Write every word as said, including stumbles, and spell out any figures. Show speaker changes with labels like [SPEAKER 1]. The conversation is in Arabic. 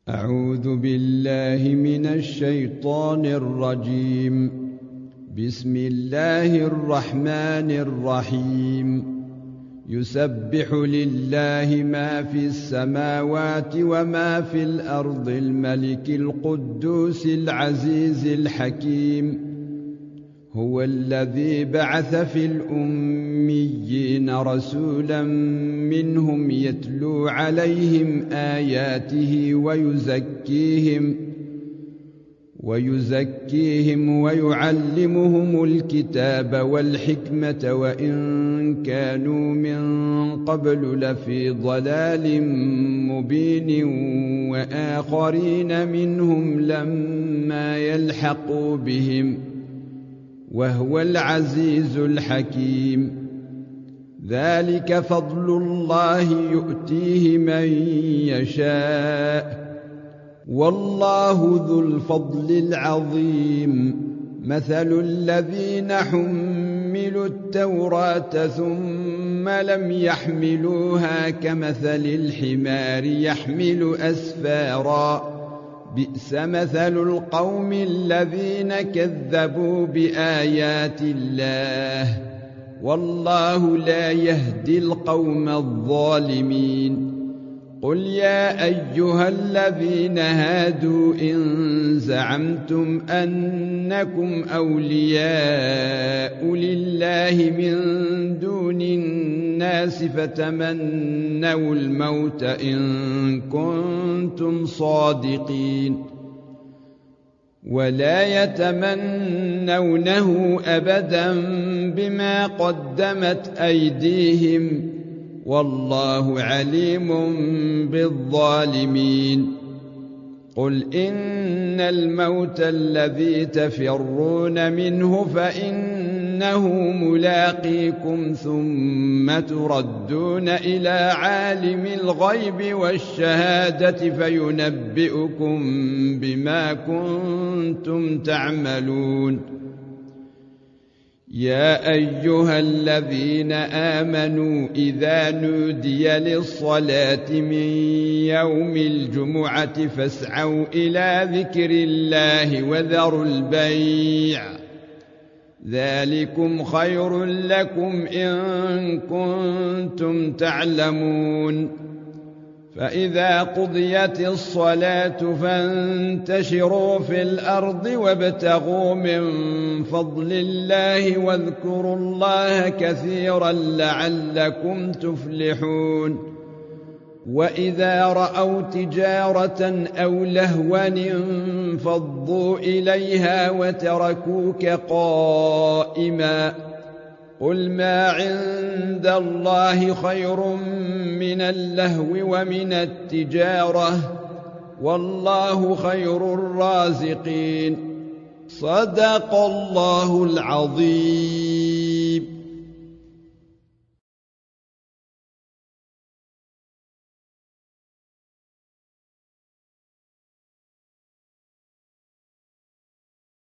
[SPEAKER 1] أعوذ بالله من الشيطان الرجيم. بسم الله الرحمن الرحيم. يسبح لله ما في السماوات وما في الأرض الملك القدوس العزيز الحكيم. هو الذي بعث في الأميين رسولا منهم يتلو عليهم آياته ويزكيهم ويزكيهم ويعلمهم الكتاب والحكمة وإن كانوا من قبل لفي ضلال مبين وآخرين منهم لما يلحقوا بهم وهو العزيز الحكيم. ذلك فضل الله يؤتيه من يشاء والله ذو الفضل العظيم. مثل الذين حملوا التوراة ثم لم يحملوها كمثل الحمار يحمل أسفارا بئس مثل القوم الذين كذبوا بآيات الله والله لا يهدي القوم الظالمين. قل يا أيها الذين هادوا إن زعمتم أنكم أولياء لله من دون الناس فتمنوا الموت إن كنتم صادقين ولا يتمنونه أبدا بما قدمت أيديهم والله عليم بالظالمين. قل إن الموت الذي تفرون منه فإنه ملاقيكم ثم تردون إلى عالم الغيب والشهادة فينبئكم بما كنتم تعملون. يا أيها الذين آمنوا إذا نودي للصلاة من يوم الجمعة فاسعوا إلى ذكر الله وذروا البيع ذلكم خير لكم إن كنتم تعلمون. فإذا قضيت الصلاة فانتشروا في الأرض وابتغوا من فضل الله واذكروا الله كثيرا لعلكم تفلحون. وإذا رأوا تجارة أو لهوا انفضوا إليها وتركوك قائما قل ما عند الله خير من اللهو ومن التجارة والله خير الرازقين. صدق الله العظيم.